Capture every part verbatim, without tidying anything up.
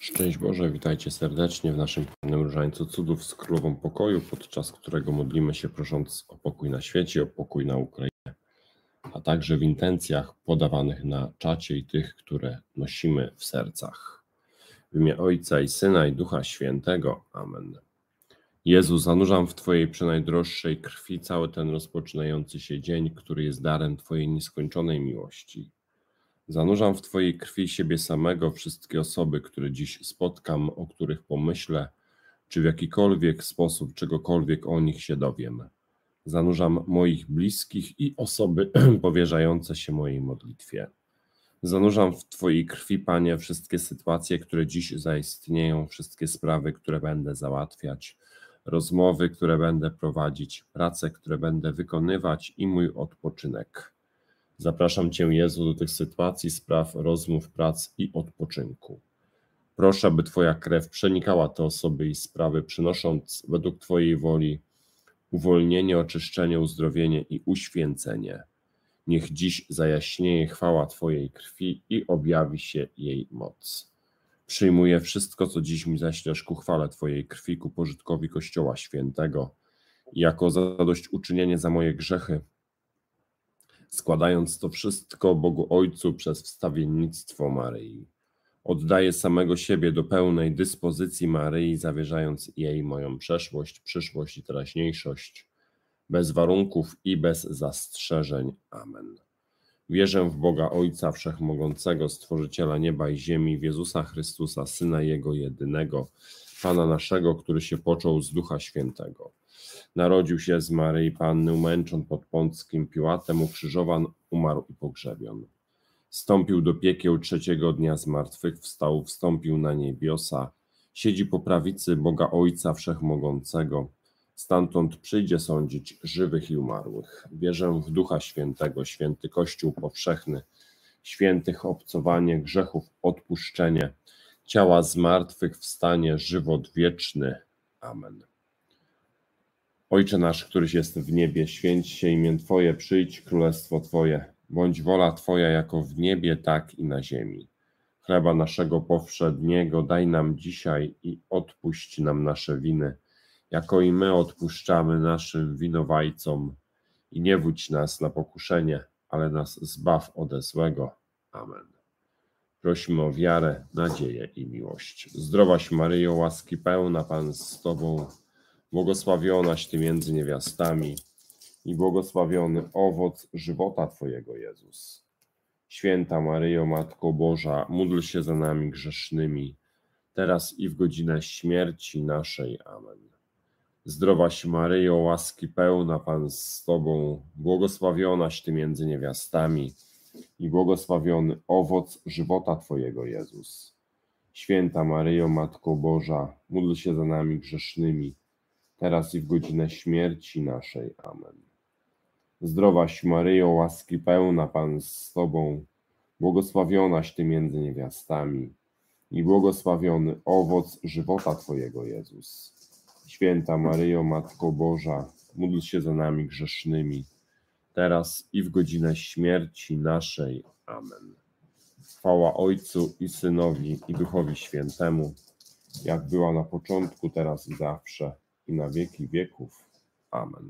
Szczęść Boże, witajcie serdecznie w naszym kolejnym Różańcu Cudów z Królową Pokoju, podczas którego modlimy się prosząc o pokój na świecie, o pokój na Ukrainie, a także w intencjach podawanych na czacie i tych, które nosimy w sercach. W imię Ojca i Syna i Ducha Świętego. Amen. Jezu, zanurzam w Twojej przenajdroższej krwi cały ten rozpoczynający się dzień, który jest darem Twojej nieskończonej miłości. Zanurzam w Twojej krwi siebie samego, wszystkie osoby, które dziś spotkam, o których pomyślę, czy w jakikolwiek sposób czegokolwiek o nich się dowiem. Zanurzam moich bliskich i osoby powierzające się mojej modlitwie. Zanurzam w Twojej krwi, Panie, wszystkie sytuacje, które dziś zaistnieją, wszystkie sprawy, które będę załatwiać, rozmowy, które będę prowadzić, prace, które będę wykonywać i mój odpoczynek. Zapraszam Cię, Jezu, do tych sytuacji, spraw, rozmów, prac i odpoczynku. Proszę, aby Twoja krew przenikała te osoby i sprawy, przynosząc według Twojej woli uwolnienie, oczyszczenie, uzdrowienie i uświęcenie. Niech dziś zajaśnieje chwała Twojej krwi i objawi się jej moc. Przyjmuję wszystko, co dziś mi zaślesz ku chwale Twojej krwi, ku pożytkowi Kościoła Świętego i jako zadośćuczynienie za moje grzechy, składając to wszystko Bogu Ojcu przez wstawiennictwo Maryi. Oddaję samego siebie do pełnej dyspozycji Maryi, zawierzając jej moją przeszłość, przyszłość i teraźniejszość, bez warunków i bez zastrzeżeń. Amen. Wierzę w Boga Ojca Wszechmogącego, Stworzyciela nieba i ziemi, w Jezusa Chrystusa, Syna Jego jedynego, Pana naszego, który się począł z Ducha Świętego. Narodził się z Maryi Panny, umęczon pod Pąckim Piłatem, ukrzyżowan, umarł i pogrzebion. Wstąpił do piekieł, trzeciego dnia z martwych wstał, wstąpił na niebiosa, siedzi po prawicy Boga Ojca Wszechmogącego, stamtąd przyjdzie sądzić żywych i umarłych. Wierzę w Ducha Świętego, święty Kościół powszechny, świętych obcowanie grzechów, odpuszczenie, ciała zmartwychwstanie, żywot wieczny. Amen. Ojcze nasz, któryś jest w niebie, święć się imię Twoje, przyjdź królestwo Twoje, bądź wola Twoja jako w niebie, tak i na ziemi. Chleba naszego powszedniego daj nam dzisiaj i odpuść nam nasze winy, jako i my odpuszczamy naszym winowajcom. I nie wódź nas na pokuszenie, ale nas zbaw ode złego. Amen. Prosimy o wiarę, nadzieję i miłość. Zdrowaś Maryjo, łaski pełna, Pan z Tobą, błogosławionaś Ty między niewiastami i błogosławiony owoc żywota Twojego, Jezus. Święta Maryjo, Matko Boża, módl się za nami grzesznymi, teraz i w godzinę śmierci naszej. Amen. Zdrowaś Maryjo, łaski pełna, Pan z Tobą, błogosławionaś Ty między niewiastami i błogosławiony owoc żywota Twojego, Jezus. Święta Maryjo, Matko Boża, módl się za nami grzesznymi, teraz i w godzinę śmierci naszej. Amen. Zdrowaś Maryjo, łaski pełna, Pan z Tobą, błogosławionaś Ty między niewiastami i błogosławiony owoc żywota Twojego, Jezus. Święta Maryjo, Matko Boża, módl się za nami grzesznymi, teraz i w godzinę śmierci naszej. Amen. Chwała Ojcu i Synowi i Duchowi Świętemu, jak była na początku, teraz i zawsze, i na wieki wieków. Amen.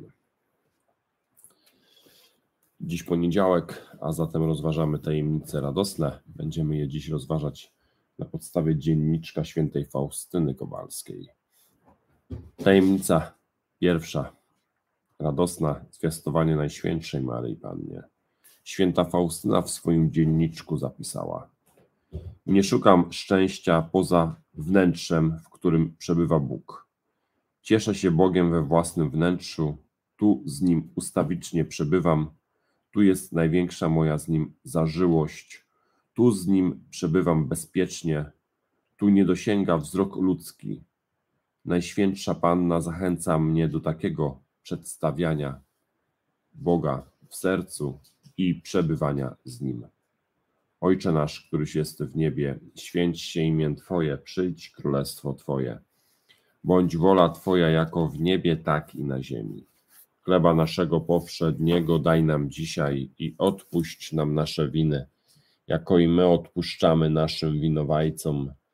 Dziś poniedziałek, a zatem rozważamy tajemnice radosne. Będziemy je dziś rozważać na podstawie dzienniczka świętej Faustyny Kowalskiej. Tajemnica pierwsza. Radosna, zwiastowanie Najświętszej Maryi Pannie. Święta Faustyna w swoim dzienniczku zapisała: nie szukam szczęścia poza wnętrzem, w którym przebywa Bóg. Cieszę się Bogiem we własnym wnętrzu, tu z Nim ustawicznie przebywam, tu jest największa moja z Nim zażyłość, tu z Nim przebywam bezpiecznie, tu nie dosięga wzrok ludzki. Najświętsza Panna zachęca mnie do takiego przedstawiania Boga w sercu i przebywania z Nim. Ojcze nasz, któryś jest w niebie, święć się imię Twoje, przyjdź królestwo Twoje. Bądź wola Twoja jako w niebie, tak i na ziemi. Chleba naszego powszedniego daj nam dzisiaj i odpuść nam nasze winy, jako i my odpuszczamy naszym winowajcom.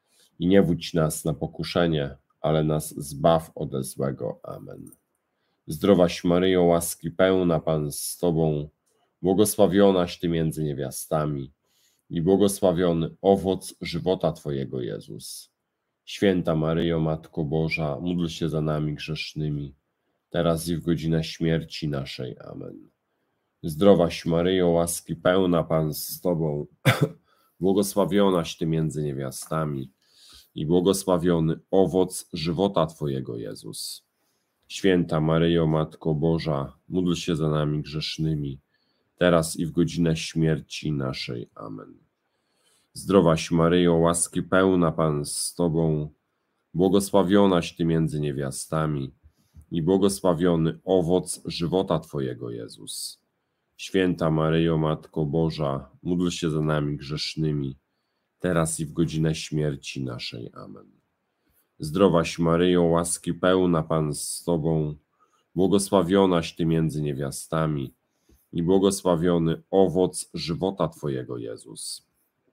i nie wódź nas na pokuszenie, ale nas zbaw ode złego. Amen. Zdrowaś Maryjo, łaski pełna, Pan z Tobą, błogosławionaś Ty między niewiastami i błogosławiony owoc żywota Twojego, Jezus. Święta Maryjo, Matko Boża, módl się za nami grzesznymi, teraz i w godzinę śmierci naszej. Amen. Zdrowaś Maryjo, łaski pełna, Pan z Tobą, błogosławionaś Ty między niewiastami i błogosławiony owoc żywota Twojego, Jezus. Święta Maryjo, Matko Boża, módl się za nami grzesznymi, teraz i w godzinę śmierci naszej. Amen. Zdrowaś Maryjo, łaski pełna, Pan z Tobą, błogosławionaś Ty między niewiastami i błogosławiony owoc żywota Twojego, Jezus. Święta Maryjo, Matko Boża, módl się za nami grzesznymi, teraz i w godzinę śmierci naszej. Amen. Zdrowaś Maryjo, łaski pełna, Pan z Tobą, błogosławionaś Ty między niewiastami i błogosławiony owoc żywota Twojego, Jezus.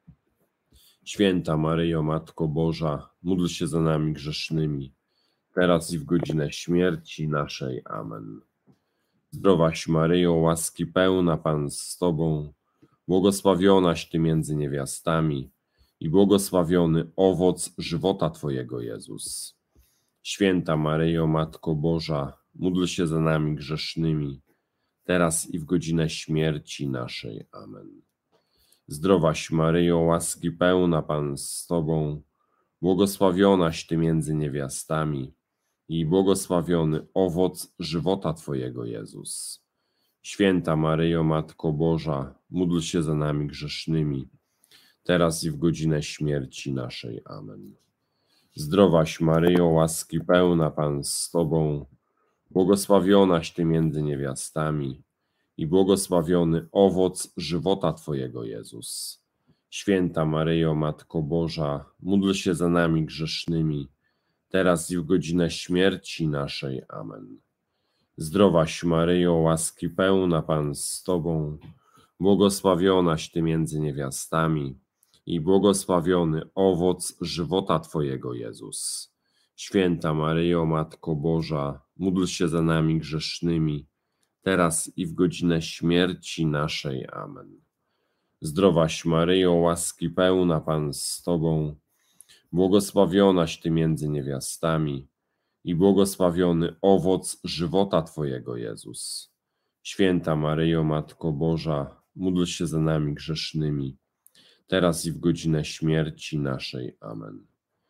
Święta Maryjo, Matko Boża, módl się za nami grzesznymi, teraz i w godzinę śmierci naszej. Amen. Zdrowaś Maryjo, łaski pełna, Pan z Tobą, błogosławionaś Ty między niewiastami i błogosławiony owoc żywota Twojego, Jezus. Święta Maryjo, Matko Boża, módl się za nami grzesznymi, teraz i w godzinę śmierci naszej. Amen. Zdrowaś Maryjo, łaski pełna, Pan z Tobą, błogosławionaś Ty między niewiastami i błogosławiony owoc żywota Twojego, Jezus. Święta Maryjo, Matko Boża, módl się za nami grzesznymi, teraz i w godzinę śmierci naszej. Amen. Zdrowaś Maryjo, łaski pełna, Pan z Tobą, błogosławionaś Ty między niewiastami i błogosławiony owoc żywota Twojego, Jezus. Święta Maryjo, Matko Boża, módl się za nami grzesznymi, teraz i w godzinę śmierci naszej. Amen. Zdrowaś Maryjo, łaski pełna, Pan z Tobą, błogosławionaś Ty między niewiastami i błogosławiony owoc żywota Twojego, Jezus. Święta Maryjo, Matko Boża, módl się za nami grzesznymi, teraz i w godzinę śmierci naszej. Amen. Zdrowaś Maryjo, łaski pełna, Pan z Tobą, błogosławionaś Ty między niewiastami i błogosławiony owoc żywota Twojego, Jezus. Święta Maryjo, Matko Boża, módl się za nami grzesznymi, teraz i w godzinę śmierci naszej. Amen.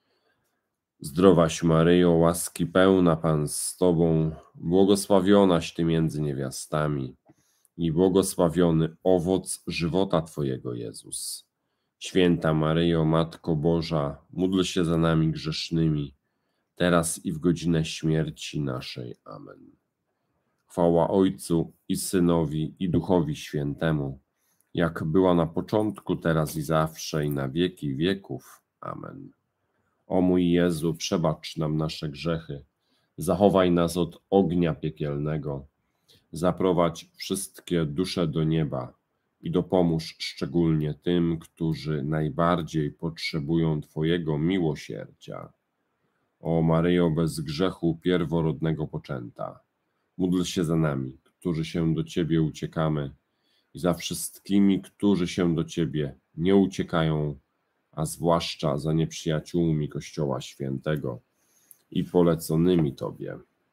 Zdrowaś Maryjo, łaski pełna, Pan z Tobą, błogosławionaś Ty między niewiastami i błogosławiony owoc żywota Twojego, Jezus. Święta Maryjo, Matko Boża, módl się za nami grzesznymi, teraz i w godzinę śmierci naszej. Amen. Chwała Ojcu i Synowi i Duchowi Świętemu, jak była na początku, teraz i zawsze, i na wieki wieków. Amen. O mój Jezu, przebacz nam nasze grzechy, zachowaj nas od ognia piekielnego, zaprowadź wszystkie dusze do nieba i dopomóż szczególnie tym, którzy najbardziej potrzebują Twojego miłosierdzia. O Maryjo, bez grzechu pierworodnego poczęta, módl się za nami, którzy się do Ciebie uciekamy, i za wszystkimi, którzy się do Ciebie nie uciekają, a zwłaszcza za nieprzyjaciółmi Kościoła Świętego i poleconymi Tobie.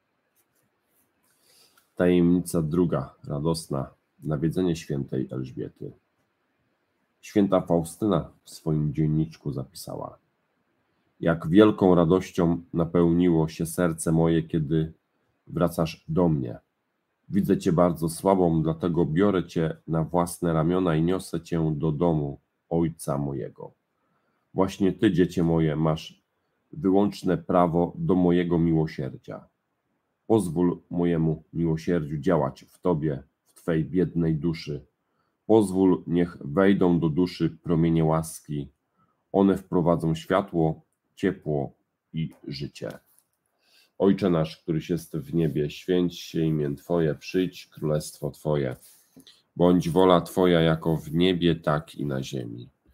Tajemnica druga, radosna, nawiedzenie świętej Elżbiety. Święta Faustyna w swoim dzienniczku zapisała: jak wielką radością napełniło się serce moje, kiedy wracasz do mnie. Widzę Cię bardzo słabą, dlatego biorę Cię na własne ramiona i niosę Cię do domu Ojca mojego. Właśnie Ty, dziecię moje, masz wyłączne prawo do mojego miłosierdzia. Pozwól mojemu miłosierdziu działać w Tobie, w Twej biednej duszy. Pozwól, niech wejdą do duszy promienie łaski. One wprowadzą światło, ciepło i życie. Ojcze nasz, któryś jest w niebie, święć się imię Twoje, przyjdź królestwo Twoje. Bądź wola Twoja jako w niebie, tak i na ziemi.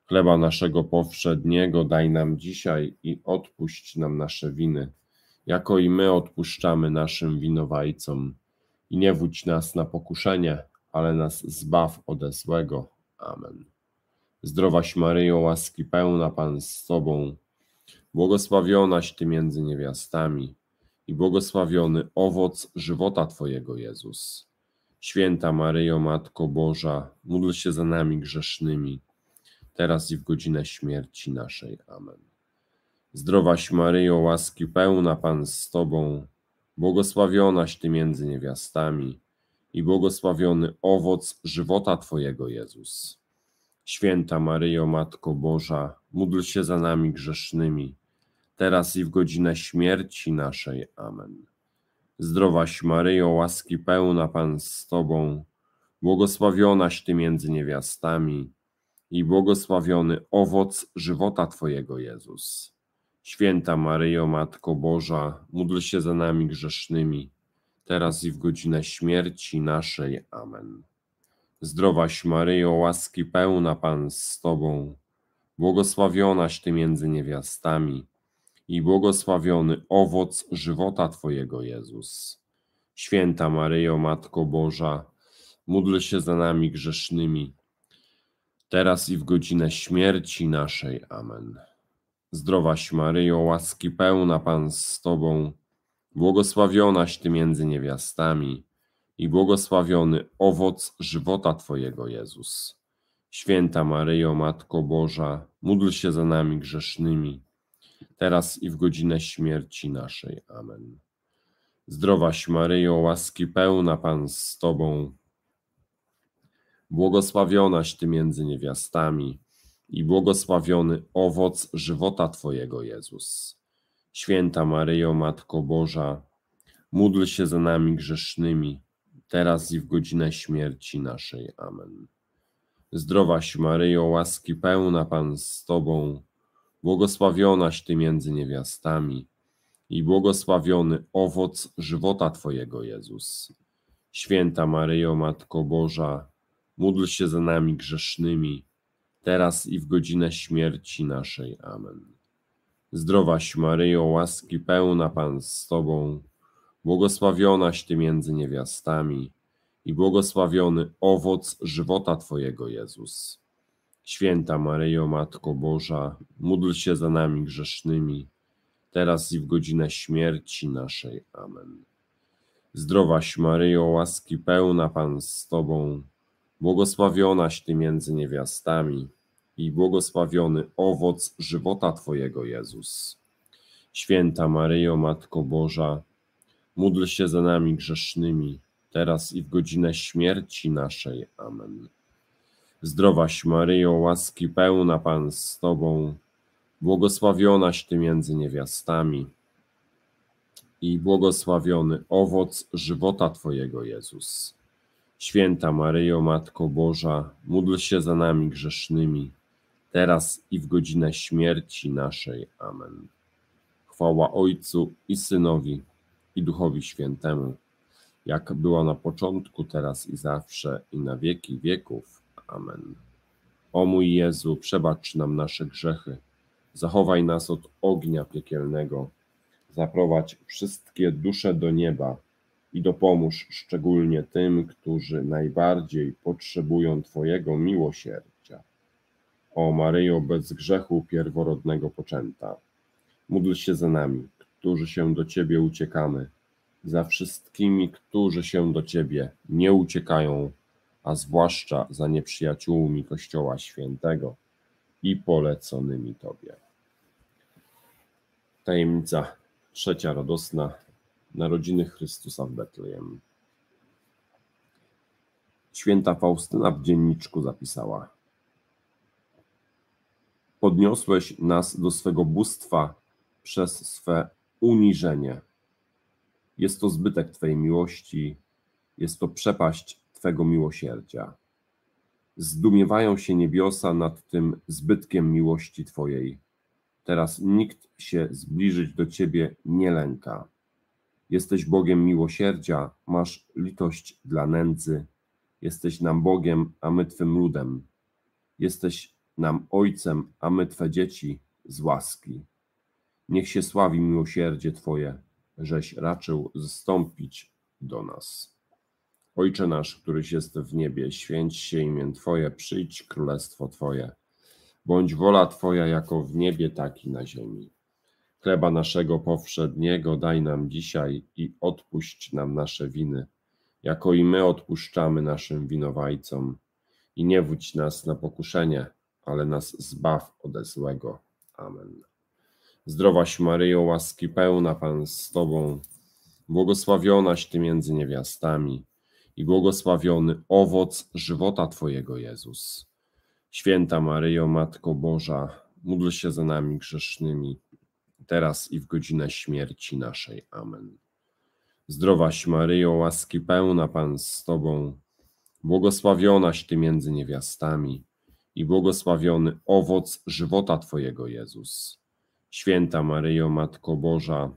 Chleba naszego powszedniego daj nam dzisiaj i odpuść nam nasze winy, jako i my odpuszczamy naszym winowajcom. I nie wódź nas na pokuszenie, ale nas zbaw ode złego. Amen. Zdrowaś Maryjo, łaski pełna, Pan z Tobą, błogosławionaś Ty między niewiastami i błogosławiony owoc żywota Twojego, Jezus. Święta Maryjo, Matko Boża, módl się za nami grzesznymi, teraz i w godzinę śmierci naszej. Amen. Zdrowaś Maryjo, łaski pełna, Pan z Tobą, błogosławionaś Ty między niewiastami i błogosławiony owoc żywota Twojego, Jezus. Święta Maryjo, Matko Boża, módl się za nami grzesznymi, teraz i w godzinę śmierci naszej. Amen. Zdrowaś Maryjo, łaski pełna, Pan z Tobą, błogosławionaś Ty między niewiastami i błogosławiony owoc żywota Twojego, Jezus. Święta Maryjo, Matko Boża, módl się za nami grzesznymi, teraz i w godzinę śmierci naszej. Amen. Zdrowaś Maryjo, łaski pełna, Pan z Tobą, błogosławionaś Ty między niewiastami i błogosławiony owoc żywota Twojego, Jezus. Święta Maryjo, Matko Boża, módl się za nami grzesznymi, teraz i w godzinę śmierci naszej. Amen. Zdrowaś Maryjo, łaski pełna, Pan z Tobą, błogosławionaś Ty między niewiastami i błogosławiony owoc żywota Twojego, Jezus. Święta Maryjo, Matko Boża, módl się za nami grzesznymi, teraz i w godzinę śmierci naszej. Amen. Zdrowaś Maryjo, łaski pełna, Pan z Tobą, błogosławionaś Ty między niewiastami i błogosławiony owoc żywota Twojego, Jezus. Święta Maryjo, Matko Boża, módl się za nami grzesznymi, teraz i w godzinę śmierci naszej. Amen. Zdrowaś Maryjo, łaski pełna, Pan z Tobą, błogosławionaś Ty między niewiastami i błogosławiony owoc żywota Twojego, Jezus. Święta Maryjo, Matko Boża, módl się za nami grzesznymi, teraz i w godzinę śmierci naszej. Amen. Zdrowaś Maryjo, łaski pełna, Pan z Tobą, błogosławionaś Ty między niewiastami i błogosławiony owoc żywota Twojego, Jezus. Święta Maryjo, Matko Boża, módl się za nami grzesznymi, teraz i w godzinę śmierci naszej. Amen. Zdrowaś Maryjo, łaski pełna, Pan z Tobą, błogosławionaś Ty między niewiastami i błogosławiony owoc żywota Twojego, Jezus. Święta Maryjo, Matko Boża, módl się za nami grzesznymi, teraz i w godzinę śmierci naszej. Amen. Zdrowaś Maryjo, łaski pełna, Pan z Tobą, błogosławionaś Ty między niewiastami i błogosławiony owoc żywota Twojego, Jezus. Święta Maryjo, Matko Boża, módl się za nami grzesznymi, teraz i w godzinę śmierci naszej. Amen. Chwała Ojcu i Synowi, i Duchowi Świętemu, jak była na początku, teraz i zawsze, i na wieki wieków. Amen. O mój Jezu, przebacz nam nasze grzechy, zachowaj nas od ognia piekielnego, zaprowadź wszystkie dusze do nieba i dopomóż szczególnie tym, którzy najbardziej potrzebują Twojego miłosierdzia. O Maryjo, bez grzechu pierworodnego poczęta, módl się za nami, którzy się do Ciebie uciekamy, za wszystkimi, którzy się do Ciebie nie uciekają, a zwłaszcza za nieprzyjaciółmi Kościoła Świętego i poleconymi Tobie. Tajemnica trzecia radosna. Narodziny Chrystusa w Betlejem. Święta Faustyna w dzienniczku zapisała: podniosłeś nas do swego bóstwa przez swe uniżenie. Jest to zbytek Twej miłości, jest to przepaść Twego miłosierdzia. Zdumiewają się niebiosa nad tym zbytkiem miłości Twojej. Teraz nikt się zbliżyć do Ciebie nie lęka. Jesteś Bogiem miłosierdzia, masz litość dla nędzy. Jesteś nam Bogiem, a my Twym ludem. Jesteś nam Ojcem, a my Twe dzieci z łaski. Niech się sławi miłosierdzie Twoje, żeś raczył zstąpić do nas. Ojcze nasz, któryś jest w niebie, święć się imię Twoje, przyjdź królestwo Twoje. Bądź wola Twoja jako w niebie, tak i na ziemi. Chleba naszego powszedniego daj nam dzisiaj i odpuść nam nasze winy, jako i my odpuszczamy naszym winowajcom. I nie wódź nas na pokuszenie, ale nas zbaw ode złego. Amen. Zdrowaś Maryjo, łaski pełna, Pan z Tobą, błogosławionaś Ty między niewiastami i błogosławiony owoc żywota Twojego, Jezus. Święta Maryjo, Matko Boża, módl się za nami grzesznymi, teraz i w godzinę śmierci naszej. Amen. Zdrowaś Maryjo, łaski pełna, Pan z Tobą, błogosławionaś Ty między niewiastami i błogosławiony owoc żywota Twojego, Jezus. Święta Maryjo, Matko Boża,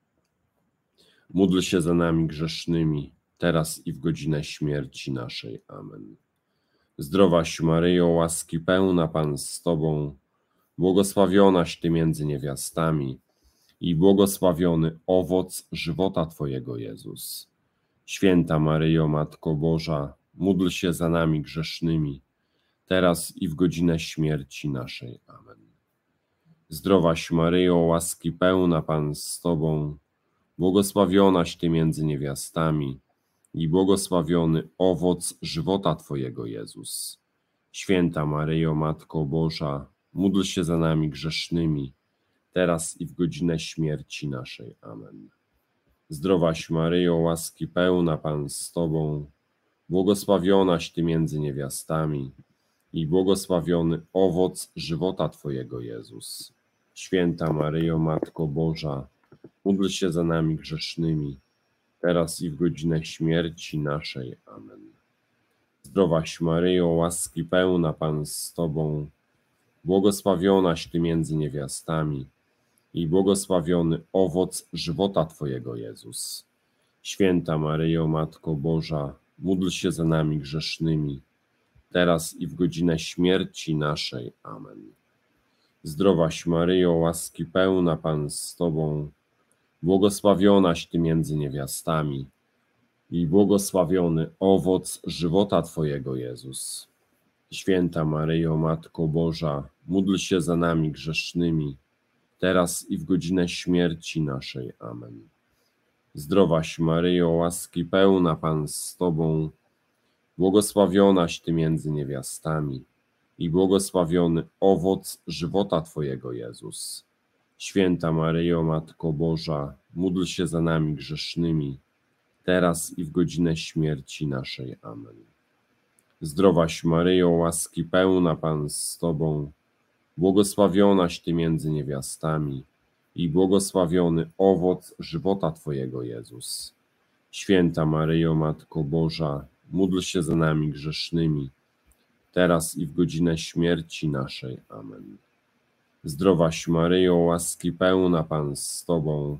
módl się za nami grzesznymi, teraz i w godzinę śmierci naszej. Amen. Zdrowaś Maryjo, łaski pełna, Pan z Tobą, błogosławionaś Ty między niewiastami i błogosławiony owoc żywota Twojego, Jezus. Święta Maryjo, Matko Boża, módl się za nami grzesznymi, teraz i w godzinę śmierci naszej. Amen. Zdrowaś Maryjo, łaski pełna, Pan z Tobą, błogosławionaś Ty między niewiastami i błogosławiony owoc żywota Twojego, Jezus. Święta Maryjo, Matko Boża, módl się za nami grzesznymi, teraz i w godzinę śmierci naszej. Amen. Zdrowaś Maryjo, łaski pełna, Pan z Tobą, błogosławionaś Ty między niewiastami i błogosławiony owoc żywota Twojego, Jezus. Święta Maryjo, Matko Boża, módl się za nami grzesznymi, teraz i w godzinę śmierci naszej. Amen. Zdrowaś Maryjo, łaski pełna, Pan z Tobą, błogosławionaś Ty między niewiastami i błogosławiony owoc żywota Twojego, Jezus. Święta Maryjo, Matko Boża, módl się za nami grzesznymi, teraz i w godzinę śmierci naszej. Amen. Zdrowaś Maryjo, łaski pełna, Pan z Tobą, błogosławionaś Ty między niewiastami i błogosławiony owoc żywota Twojego, Jezus. Święta Maryjo, Matko Boża, módl się za nami grzesznymi, teraz i w godzinę śmierci naszej. Amen. Zdrowaś Maryjo, łaski pełna, Pan z Tobą, błogosławionaś Ty między niewiastami i błogosławiony owoc żywota Twojego, Jezus. Święta Maryjo, Matko Boża, módl się za nami grzesznymi, teraz i w godzinę śmierci naszej. Amen. Zdrowaś Maryjo, łaski pełna, Pan z Tobą, błogosławionaś Ty między niewiastami i błogosławiony owoc żywota Twojego, Jezus. Święta Maryjo, Matko Boża, módl się za nami grzesznymi, teraz i w godzinę śmierci naszej. Amen. Zdrowaś Maryjo, łaski pełna, Pan z Tobą,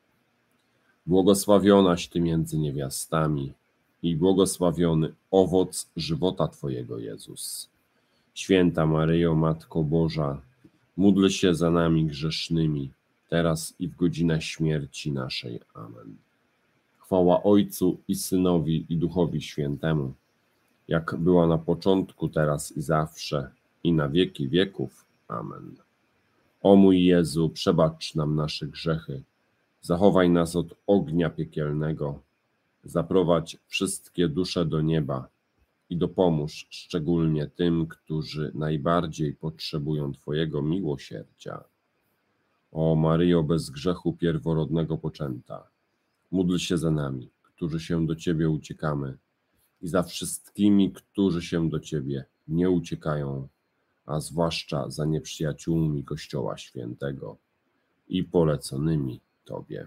błogosławionaś Ty między niewiastami i błogosławiony owoc żywota Twojego, Jezus. Święta Maryjo, Matko Boża, módl się za nami grzesznymi, teraz i w godzinę śmierci naszej. Amen. Chwała Ojcu i Synowi i Duchowi Świętemu, jak była na początku, teraz i zawsze, i na wieki wieków. Amen. O mój Jezu, przebacz nam nasze grzechy, zachowaj nas od ognia piekielnego, zaprowadź wszystkie dusze do nieba i dopomóż szczególnie tym, którzy najbardziej potrzebują Twojego miłosierdzia. O Maryjo, bez grzechu pierworodnego poczęta, módl się za nami, którzy się do Ciebie uciekamy, i za wszystkimi, którzy się do Ciebie nie uciekają, a zwłaszcza za nieprzyjaciółmi Kościoła Świętego i poleconymi Tobie.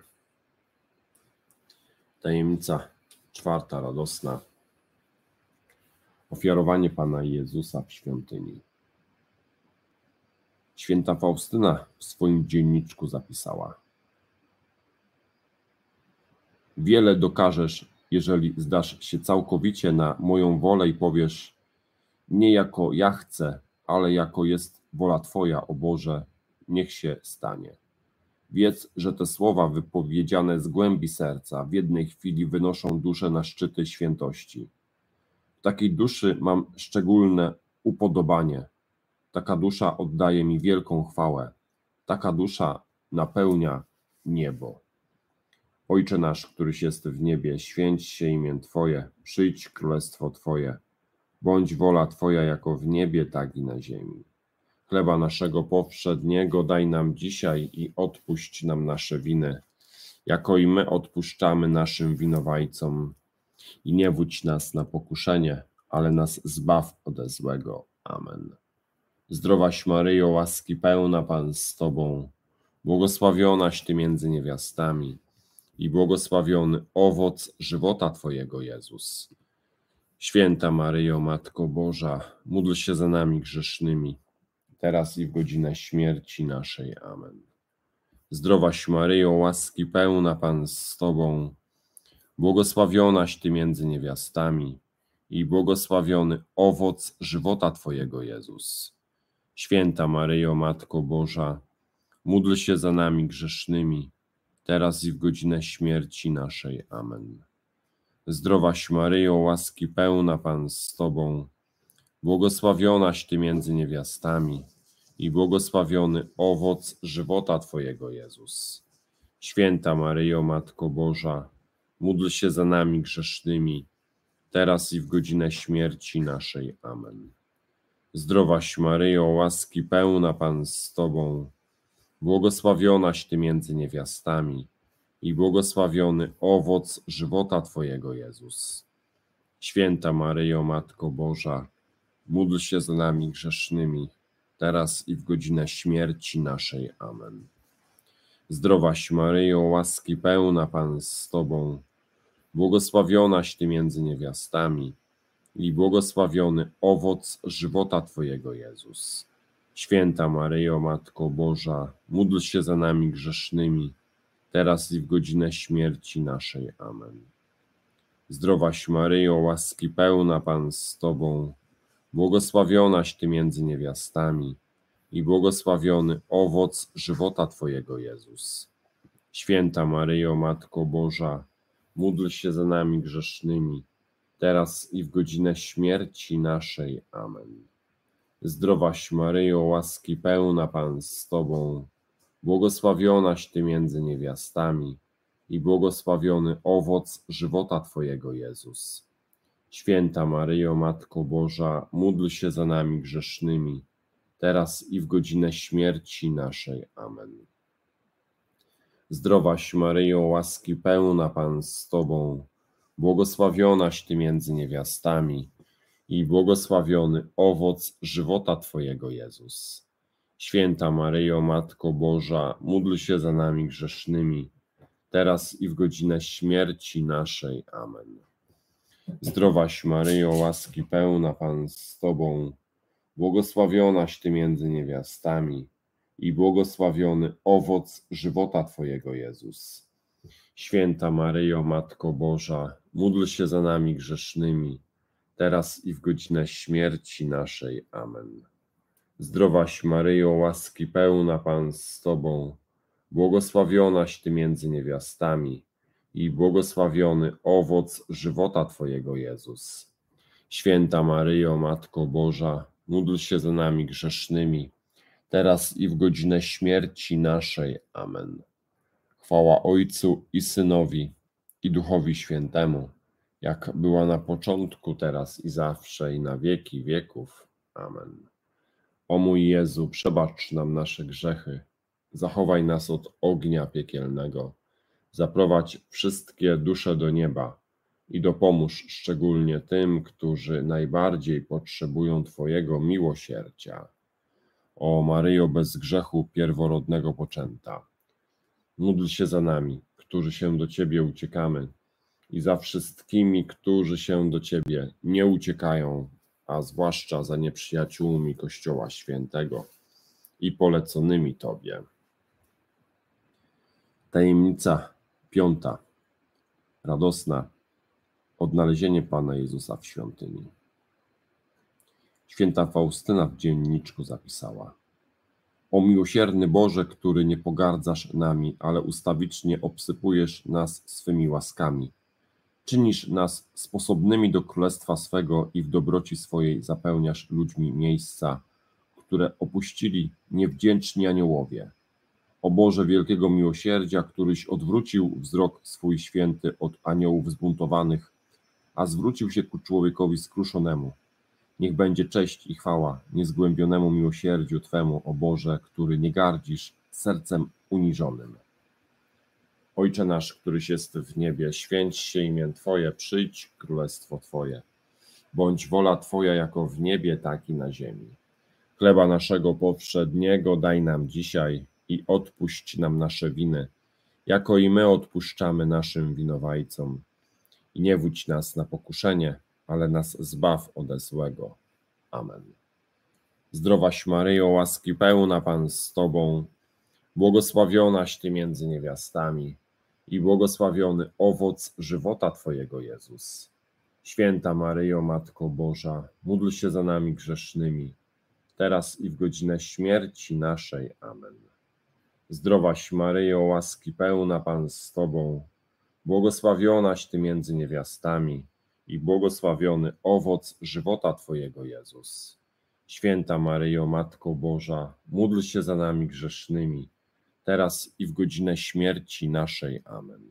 Tajemnica czwarta radosna. Ofiarowanie Pana Jezusa w świątyni. Święta Faustyna w swoim dzienniczku zapisała: wiele dokażesz, jeżeli zdasz się całkowicie na moją wolę i powiesz: nie jako ja chcę, ale jako jest wola Twoja, o Boże, niech się stanie. Wiedz, że te słowa wypowiedziane z głębi serca w jednej chwili wynoszą duszę na szczyty świętości. W takiej duszy mam szczególne upodobanie. Taka dusza oddaje mi wielką chwałę. Taka dusza napełnia niebo. Ojcze nasz, któryś jest w niebie, święć się imię Twoje, przyjdź królestwo Twoje. Bądź wola Twoja jako w niebie, tak i na ziemi. Chleba naszego powszedniego daj nam dzisiaj i odpuść nam nasze winy, jako i my odpuszczamy naszym winowajcom. I nie wódź nas na pokuszenie, ale nas zbaw ode złego. Amen. Zdrowaś Maryjo, łaski pełna, Pan z Tobą, błogosławionaś Ty między niewiastami i błogosławiony owoc żywota Twojego, Jezus. Święta Maryjo, Matko Boża, módl się za nami grzesznymi, teraz i w godzinę śmierci naszej. Amen. Zdrowaś Maryjo, łaski pełna, Pan z Tobą, błogosławionaś Ty między niewiastami i błogosławiony owoc żywota Twojego, Jezus. Święta Maryjo, Matko Boża, módl się za nami grzesznymi, teraz i w godzinę śmierci naszej. Amen. Zdrowaś Maryjo, łaski pełna, Pan z Tobą, błogosławionaś Ty między niewiastami i błogosławiony owoc żywota Twojego, Jezus. Święta Maryjo, Matko Boża, módl się za nami grzesznymi, teraz i w godzinę śmierci naszej. Amen. Zdrowaś Maryjo, łaski pełna, Pan z Tobą, błogosławionaś Ty między niewiastami i błogosławiony owoc żywota Twojego, Jezus. Święta Maryjo, Matko Boża, módl się za nami grzesznymi, teraz i w godzinę śmierci naszej. Amen. Zdrowaś Maryjo, łaski pełna, Pan z Tobą, błogosławionaś Ty między niewiastami i błogosławiony owoc żywota Twojego, Jezus. Święta Maryjo, Matko Boża, módl się za nami grzesznymi, teraz i w godzinę śmierci naszej. Amen. Zdrowaś Maryjo, łaski pełna, Pan z Tobą, błogosławionaś Ty między niewiastami i błogosławiony owoc żywota Twojego, Jezus. Święta Maryjo, Matko Boża, módl się za nami grzesznymi, teraz i w godzinę śmierci naszej. Amen. Zdrowaś Maryjo, łaski pełna, Pan z Tobą, błogosławionaś Ty między niewiastami i błogosławiony owoc żywota Twojego, Jezus. Święta Maryjo, Matko Boża, módl się za nami grzesznymi, teraz i w godzinę śmierci naszej. Amen. Zdrowaś Maryjo, łaski pełna, Pan z Tobą, błogosławionaś Ty między niewiastami i błogosławiony owoc żywota Twojego, Jezus. Święta Maryjo, Matko Boża, módl się za nami grzesznymi, teraz i w godzinę śmierci naszej. Amen. Zdrowaś Maryjo, łaski pełna, Pan z Tobą, błogosławionaś Ty między niewiastami i błogosławiony owoc żywota Twojego, Jezus. Święta Maryjo, Matko Boża, módl się za nami grzesznymi, teraz i w godzinę śmierci naszej. Amen. Zdrowaś Maryjo, łaski pełna, Pan z Tobą, błogosławionaś Ty między niewiastami i błogosławiony owoc żywota Twojego, Jezus. Święta Maryjo, Matko Boża, módl się za nami grzesznymi, teraz i w godzinę śmierci naszej. Amen. Chwała Ojcu i Synowi, i Duchowi Świętemu, jak była na początku, teraz i zawsze, i na wieki wieków. Amen. O mój Jezu, przebacz nam nasze grzechy, zachowaj nas od ognia piekielnego, zaprowadź wszystkie dusze do nieba i dopomóż szczególnie tym, którzy najbardziej potrzebują Twojego miłosierdzia. O Maryjo bez grzechu pierworodnego poczęta, módl się za nami, którzy się do Ciebie uciekamy, i za wszystkimi, którzy się do Ciebie nie uciekają, a zwłaszcza za nieprzyjaciółmi Kościoła Świętego i poleconymi Tobie. Tajemnica piąta. Radosna. Odnalezienie Pana Jezusa w świątyni. Święta Faustyna w dzienniczku zapisała: O miłosierny Boże, który nie pogardzasz nami, ale ustawicznie obsypujesz nas swymi łaskami. Czynisz nas sposobnymi do królestwa swego i w dobroci swojej zapełniasz ludźmi miejsca, które opuścili niewdzięczni aniołowie. O Boże wielkiego miłosierdzia, któryś odwrócił wzrok swój święty od aniołów zbuntowanych, a zwrócił się ku człowiekowi skruszonemu. Niech będzie cześć i chwała niezgłębionemu miłosierdziu Twemu, o Boże, który nie gardzisz sercem uniżonym. Ojcze nasz, któryś jest w niebie, święć się imię Twoje, przyjdź królestwo Twoje. Bądź wola Twoja jako w niebie, tak i na ziemi. Chleba naszego powszedniego daj nam dzisiaj i odpuść nam nasze winy, jako i my odpuszczamy naszym winowajcom. I nie wódź nas na pokuszenie, ale nas zbaw ode złego. Amen. Zdrowaś Maryjo, łaski pełna, Pan z Tobą, błogosławionaś Ty między niewiastami i błogosławiony owoc żywota Twojego, Jezus. Święta Maryjo, Matko Boża, módl się za nami grzesznymi, teraz i w godzinę śmierci naszej. Amen. Zdrowaś Maryjo, łaski pełna, Pan z Tobą, błogosławionaś Ty między niewiastami i błogosławiony owoc żywota Twojego, Jezus. Święta Maryjo, Matko Boża, módl się za nami grzesznymi, teraz i w godzinę śmierci naszej. Amen.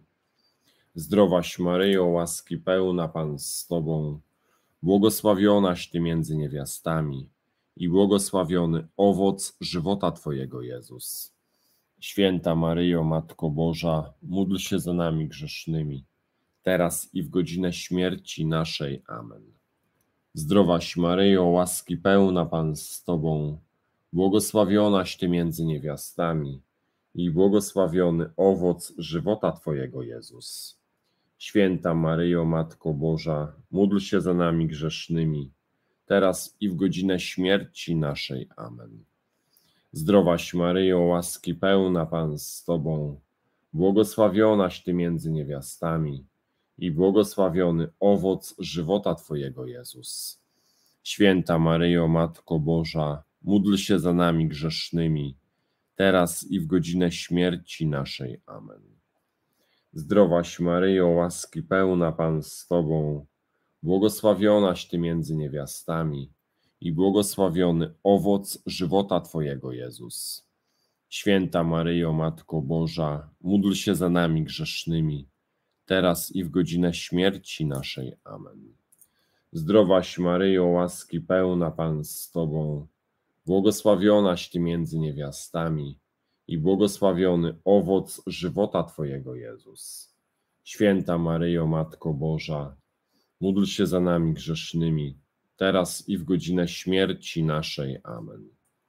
Zdrowaś Maryjo, łaski pełna, Pan z Tobą, błogosławionaś Ty między niewiastami i błogosławiony owoc żywota Twojego, Jezus. Święta Maryjo, Matko Boża, módl się za nami grzesznymi, teraz i w godzinę śmierci naszej. Amen. Zdrowaś Maryjo, łaski pełna, Pan z Tobą, błogosławionaś Ty między niewiastami i błogosławiony owoc żywota Twojego, Jezus. Święta Maryjo, Matko Boża, módl się za nami grzesznymi, teraz i w godzinę śmierci naszej. Amen. Zdrowaś Maryjo, łaski pełna, Pan z Tobą, błogosławionaś Ty między niewiastami i błogosławiony owoc żywota Twojego, Jezus. Święta Maryjo, Matko Boża, módl się za nami grzesznymi, teraz i w godzinę śmierci naszej. Amen. Zdrowaś Maryjo, łaski pełna, Pan z Tobą, błogosławionaś Ty między niewiastami i błogosławiony owoc żywota Twojego, Jezus. Święta Maryjo, Matko Boża, módl się za nami grzesznymi, teraz i w godzinę śmierci naszej. Amen. Zdrowaś Maryjo, łaski pełna, Pan z Tobą, błogosławionaś Ty między niewiastami i błogosławiony owoc żywota Twojego, Jezus. Święta Maryjo, Matko Boża, módl się za nami grzesznymi, teraz i w godzinę śmierci naszej. Amen.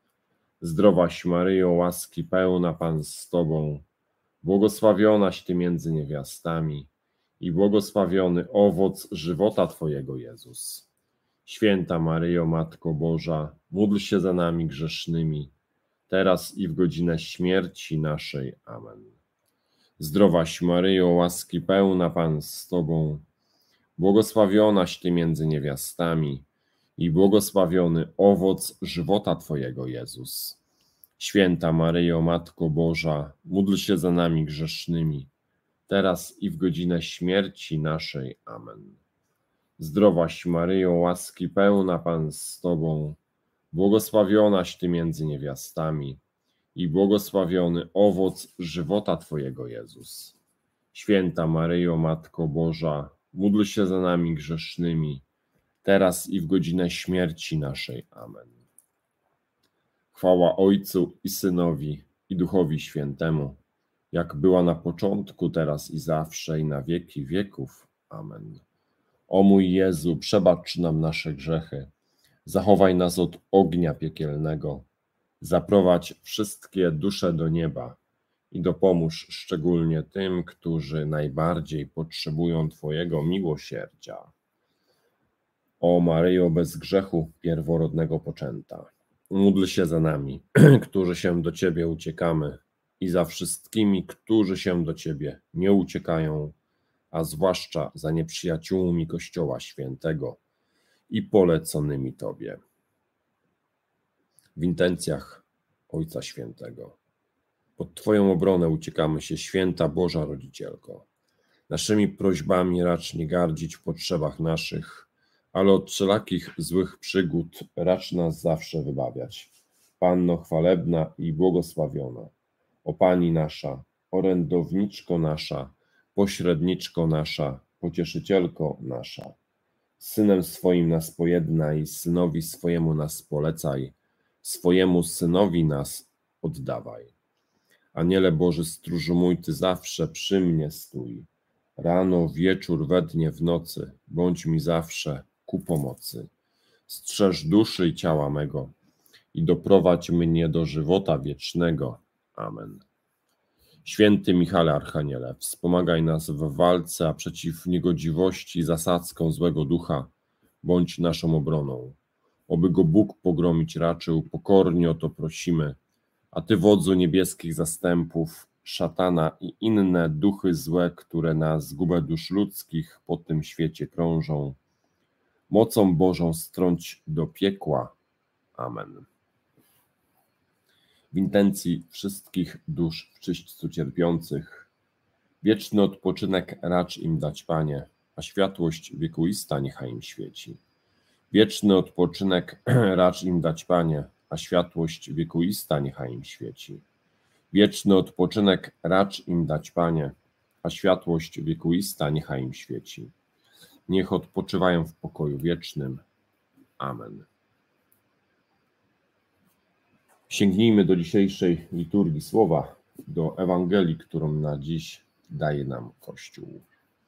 Zdrowaś Maryjo, łaski pełna, Pan z Tobą, błogosławionaś Ty między niewiastami i błogosławiony owoc żywota Twojego, Jezus. Święta Maryjo, Matko Boża, módl się za nami grzesznymi, teraz i w godzinę śmierci naszej. Amen. Zdrowaś Maryjo, łaski pełna, Pan z Tobą, błogosławionaś Ty między niewiastami i błogosławiony owoc żywota Twojego, Jezus. Święta Maryjo, Matko Boża, módl się za nami grzesznymi, teraz i w godzinę śmierci naszej. Amen. Zdrowaś Maryjo, łaski pełna, Pan z Tobą, błogosławionaś Ty między niewiastami i błogosławiony owoc żywota Twojego, Jezus. Święta Maryjo, Matko Boża, módl się za nami grzesznymi, teraz i w godzinę śmierci naszej. Amen. Chwała Ojcu i Synowi i Duchowi Świętemu, jak była na początku, teraz i zawsze, i na wieki wieków. Amen. O mój Jezu, przebacz nam nasze grzechy, zachowaj nas od ognia piekielnego, zaprowadź wszystkie dusze do nieba i dopomóż szczególnie tym, którzy najbardziej potrzebują Twojego miłosierdzia. O Maryjo bez grzechu pierworodnego poczęta, módl się za nami, którzy się do Ciebie uciekamy, i za wszystkimi, którzy się do Ciebie nie uciekają, a zwłaszcza za nieprzyjaciółmi Kościoła Świętego i poleconymi Tobie. W intencjach Ojca Świętego. Pod Twoją obronę uciekamy się, Święta Boża Rodzicielko. Naszymi prośbami racz nie gardzić w potrzebach naszych, ale od wszelakich złych przygód racz nas zawsze wybawiać. Panno chwalebna i błogosławiona, o Pani nasza, orędowniczko nasza, pośredniczko nasza, pocieszycielko nasza. Synem swoim nas pojednaj, synowi swojemu nas polecaj, swojemu synowi nas oddawaj. Aniele Boży stróżu mój, Ty zawsze przy mnie stój. Rano, wieczór, we dnie, w nocy, bądź mi zawsze ku pomocy. Strzeż duszy i ciała mego i doprowadź mnie do żywota wiecznego. Amen. Święty Michale Archaniele, wspomagaj nas w walce, a przeciw niegodziwości zasadzką złego ducha bądź naszą obroną. Oby go Bóg pogromić raczył, pokornie o to prosimy, a Ty, wodzu niebieskich zastępów, szatana i inne duchy złe, które na zgubę dusz ludzkich po tym świecie krążą, mocą Bożą strąć do piekła. Amen. W intencji wszystkich dusz w czyśćcu cierpiących, wieczny odpoczynek racz im dać, Panie, a światłość wiekuista niechaj im świeci. Wieczny odpoczynek racz im dać, Panie, a światłość wiekuista niechaj im świeci. Wieczny odpoczynek racz im dać, Panie, a światłość wiekuista niechaj im świeci. Niech odpoczywają w pokoju wiecznym. Amen. Sięgnijmy do dzisiejszej liturgii słowa, do Ewangelii, którą na dziś daje nam Kościół.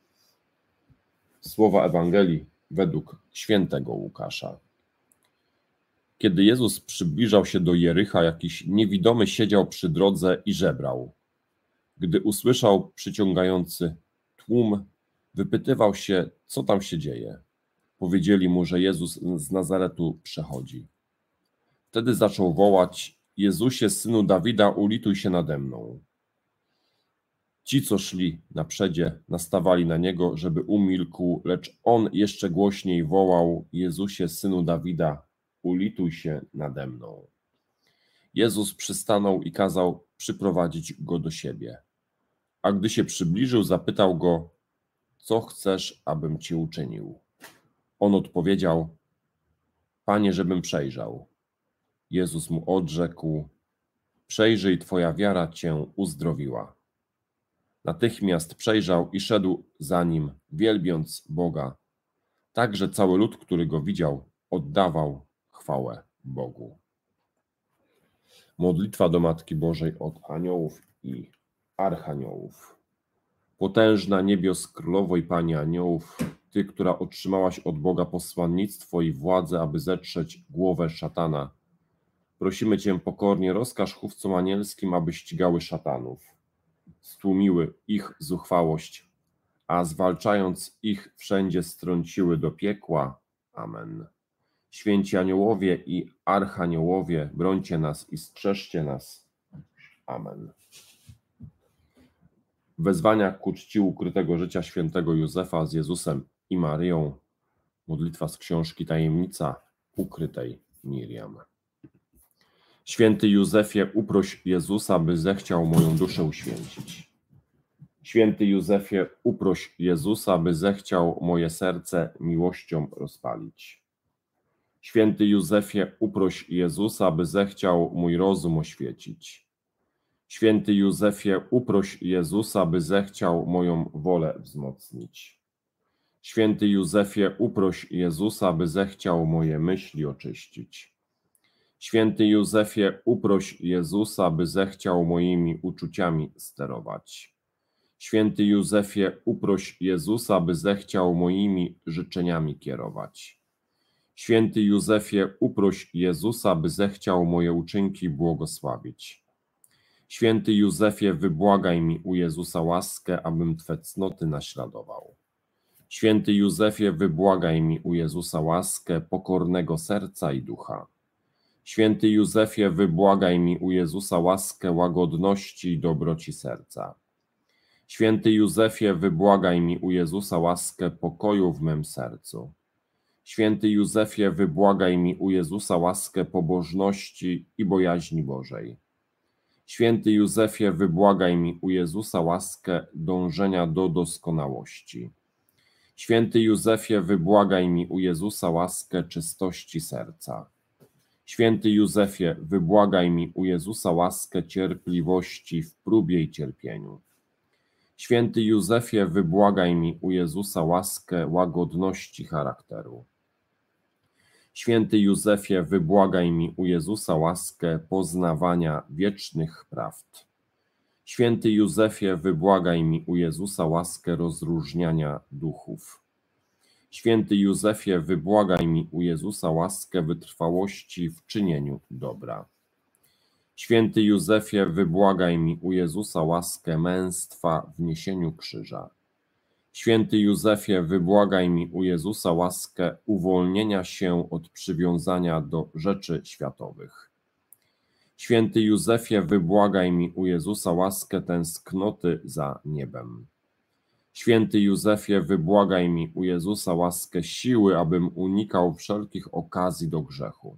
Słowa Ewangelii według świętego Łukasza. Kiedy Jezus przybliżał się do Jericha, jakiś niewidomy siedział przy drodze i żebrał. Gdy usłyszał przyciągający tłum, wypytywał się, co tam się dzieje. Powiedzieli mu, że Jezus z Nazaretu przechodzi. Wtedy zaczął wołać: Jezusie, synu Dawida, ulituj się nade mną. Ci, co szli naprzedzie, nastawali na niego, żeby umilkł, lecz on jeszcze głośniej wołał: Jezusie, synu Dawida, ulituj się nade mną. Jezus przystanął i kazał przyprowadzić go do siebie. A gdy się przybliżył, zapytał go: co chcesz, abym ci uczynił? On odpowiedział: Panie, żebym przejrzał. Jezus mu odrzekł: przejrzyj, twoja wiara cię uzdrowiła. Natychmiast przejrzał i szedł za nim, wielbiąc Boga. Także cały lud, który go widział, oddawał chwałę Bogu. Modlitwa do Matki Bożej od aniołów i archaniołów. Potężna niebios królowo i Pani aniołów, Ty, która otrzymałaś od Boga posłannictwo i władzę, aby zetrzeć głowę szatana, prosimy Cię pokornie, rozkaż chówcom anielskim, aby ścigały szatanów, stłumiły ich zuchwałość, a zwalczając ich wszędzie strąciły do piekła. Amen. Święci aniołowie i archaniołowie, brońcie nas i strzeżcie nas. Amen. Wezwania ku czci ukrytego życia świętego Józefa z Jezusem i Maryją. Modlitwa z książki Tajemnica ukrytej Miriam. Święty Józefie, uproś Jezusa, by zechciał moją duszę uświęcić. Święty Józefie, uproś Jezusa, by zechciał moje serce miłością rozpalić. Święty Józefie, uproś Jezusa, by zechciał mój rozum oświecić. Święty Józefie, uproś Jezusa, by zechciał moją wolę wzmocnić. Święty Józefie, uproś Jezusa, by zechciał moje myśli oczyścić. Święty Józefie, uproś Jezusa, by zechciał moimi uczuciami sterować. Święty Józefie, uproś Jezusa, by zechciał moimi życzeniami kierować. Święty Józefie, uproś Jezusa, by zechciał moje uczynki błogosławić. Święty Józefie, wybłagaj mi u Jezusa łaskę, abym Twe cnoty naśladował. Święty Józefie, wybłagaj mi u Jezusa łaskę pokornego serca i ducha. Święty Józefie, wybłagaj mi u Jezusa łaskę łagodności i dobroci serca. Święty Józefie, wybłagaj mi u Jezusa łaskę pokoju w mym sercu. Święty Józefie, wybłagaj mi u Jezusa łaskę pobożności i bojaźni Bożej. Święty Józefie, wybłagaj mi u Jezusa łaskę dążenia do doskonałości. Święty Józefie, wybłagaj mi u Jezusa łaskę czystości serca. Święty Józefie, wybłagaj mi u Jezusa łaskę cierpliwości w próbie i cierpieniu. Święty Józefie, wybłagaj mi u Jezusa łaskę łagodności charakteru. Święty Józefie, wybłagaj mi u Jezusa łaskę poznawania wiecznych prawd. Święty Józefie, wybłagaj mi u Jezusa łaskę rozróżniania duchów. Święty Józefie, wybłagaj mi u Jezusa łaskę wytrwałości w czynieniu dobra. Święty Józefie, wybłagaj mi u Jezusa łaskę męstwa w niesieniu krzyża. Święty Józefie, wybłagaj mi u Jezusa łaskę uwolnienia się od przywiązania do rzeczy światowych. Święty Józefie, wybłagaj mi u Jezusa łaskę tęsknoty za niebem. Święty Józefie, wybłagaj mi u Jezusa łaskę siły, abym unikał wszelkich okazji do grzechu.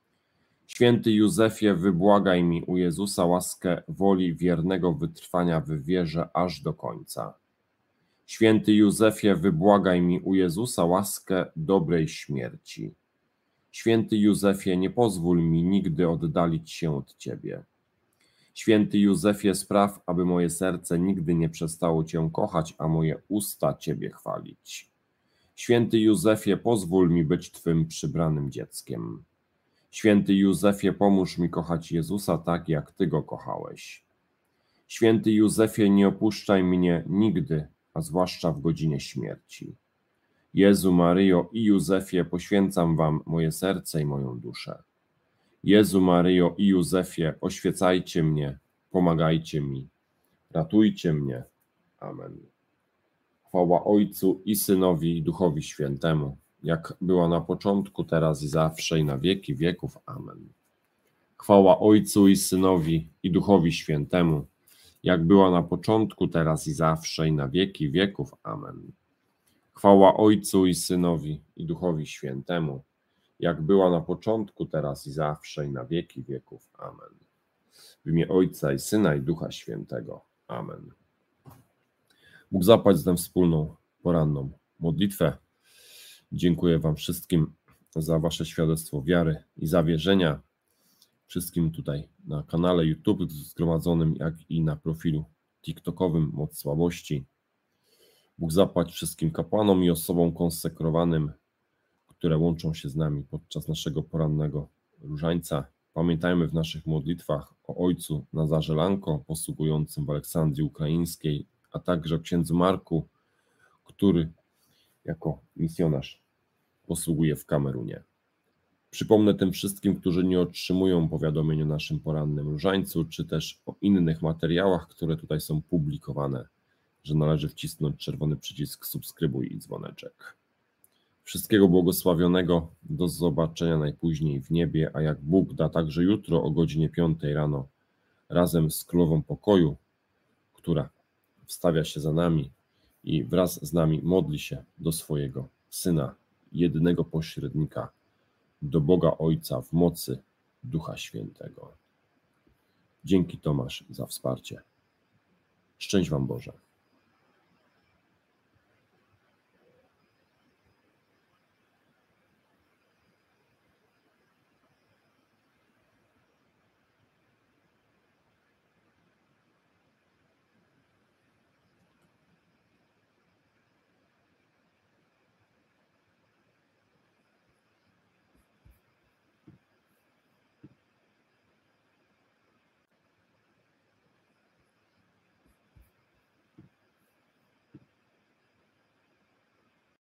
Święty Józefie, wybłagaj mi u Jezusa łaskę woli wiernego wytrwania w wierze aż do końca. Święty Józefie, wybłagaj mi u Jezusa łaskę dobrej śmierci. Święty Józefie, nie pozwól mi nigdy oddalić się od Ciebie. Święty Józefie, spraw, aby moje serce nigdy nie przestało Cię kochać, a moje usta Ciebie chwalić. Święty Józefie, pozwól mi być Twym przybranym dzieckiem. Święty Józefie, pomóż mi kochać Jezusa tak, jak Ty Go kochałeś. Święty Józefie, nie opuszczaj mnie nigdy, a zwłaszcza w godzinie śmierci. Jezu, Maryjo i Józefie, poświęcam Wam moje serce i moją duszę. Jezu, Maryjo i Józefie, oświecajcie mnie, pomagajcie mi, ratujcie mnie. Amen. Chwała Ojcu i Synowi i Duchowi Świętemu, jak była na początku, teraz i zawsze i na wieki wieków. Amen. Chwała Ojcu i Synowi i Duchowi Świętemu, jak była na początku, teraz i zawsze i na wieki wieków. Amen. Chwała Ojcu i Synowi i Duchowi Świętemu, jak była na początku, teraz i zawsze i na wieki wieków. Amen. W imię Ojca i Syna i Ducha Świętego. Amen. Bóg zapłać za tę wspólną poranną modlitwę. Dziękuję Wam wszystkim za Wasze świadectwo wiary i zawierzenia. Wszystkim tutaj na kanale YouTube zgromadzonym, jak i na profilu TikTokowym Moc Słabości. Bóg zapłać wszystkim kapłanom i osobom konsekrowanym, które łączą się z nami podczas naszego porannego różańca. Pamiętajmy w naszych modlitwach o ojcu Nazarze Lanko, posługującym w Aleksandrii Ukraińskiej, a także o księdzu Marku, który jako misjonarz posługuje w Kamerunie. Przypomnę tym wszystkim, którzy nie otrzymują powiadomień o naszym porannym różańcu, czy też o innych materiałach, które tutaj są publikowane, że należy wcisnąć czerwony przycisk subskrybuj i dzwoneczek. Wszystkiego błogosławionego, do zobaczenia najpóźniej w niebie, a jak Bóg da, także jutro o godzinie piątej rano razem z Królową Pokoju, która wstawia się za nami i wraz z nami modli się do swojego Syna, jedynego pośrednika, do Boga Ojca w mocy Ducha Świętego. Dzięki Tomasz za wsparcie. Szczęść Wam Boże.